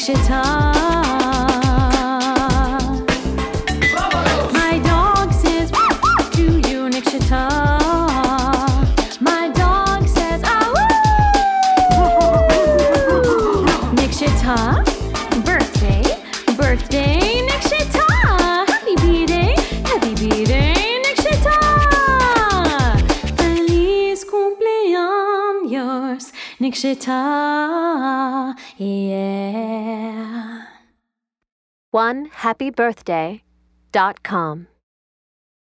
Nikshita. My dog says to you, Nikshita. My dog says Nikshita. Birthday, birthday, Nikshita. Happy B-Day, Nikshita. Feliz cumpleaños, Nikshita. Yeah. OneHappyBirthday.com